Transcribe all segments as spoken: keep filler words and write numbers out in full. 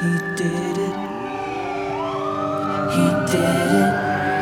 He did it. He did it.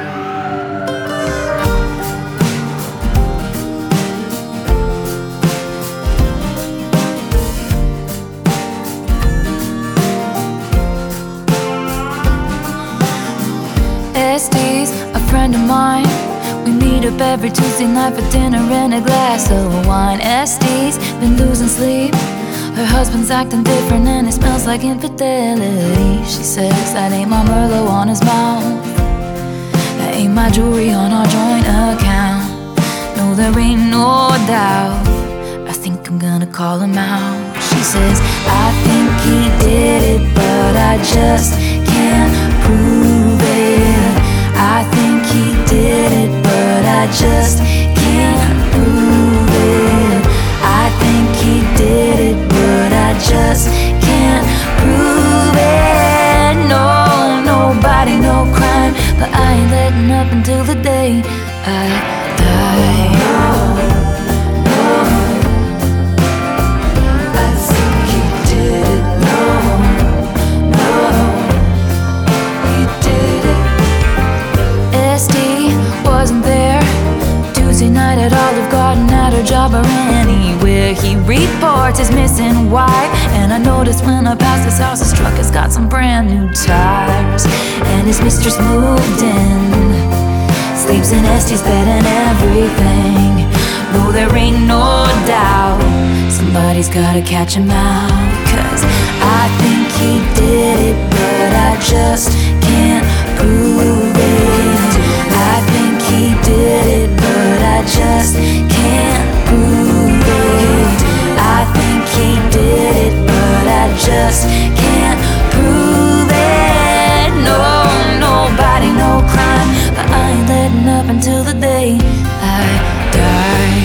S D's a friend of mine. We meet up every Tuesday night for dinner and a glass of wine. S D's been losing sleep. Her husband's acting different and it smells like infidelity. She says that ain't my Merlot on his mouth, that ain't my jewelry on our joint account. No, there ain't no doubt. I think I'm gonna call him out. She says, I think he did it, but I just can't prove it. I think he did it, but I just can't prove it. I think he did it, but I just can't prove it. No, nobody, no crime, but I ain't letting up until the day I die. Night at Olive Garden, at her job or anywhere. He reports his missing wife, and I noticed when I passed his house, his truck has got some brand new tires, and his mistress moved in, sleeps in Estee's bed and everything. No, there ain't no doubt, somebody's gotta catch him out. Cause I think he did it, but I just can't prove it. I think he did it, but I just can't prove it. I think he did it, but I just can't prove it. No, nobody, no crime, but I ain't letting up until the day I die.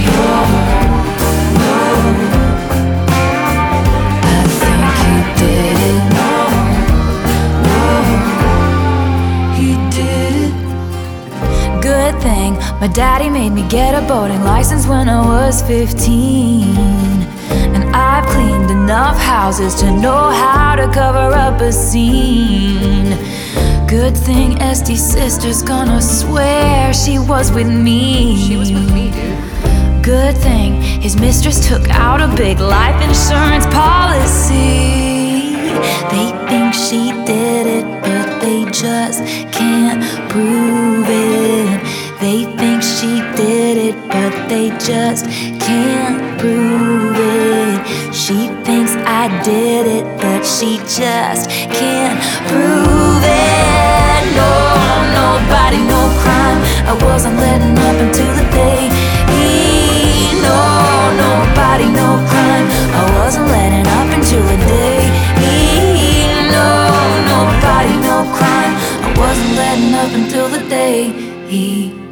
I think he did it. He did it. Good thing my daddy made me get a boating license when I was fifteen, and I've cleaned enough houses to know how to cover up a scene. Good thing Estee's sister's gonna swear she was with me. She was with me, dude. Good thing his mistress took out a big life insurance policy. They think she did it, but they just can't prove it. They think she did it, but they just can't prove it. She thinks I did it, but she just can't prove it. No, nobody, no crime, I wasn't letting up until the day. No, nobody, no crime, I wasn't letting up until the day. No, nobody, no crime, I wasn't letting up until the day he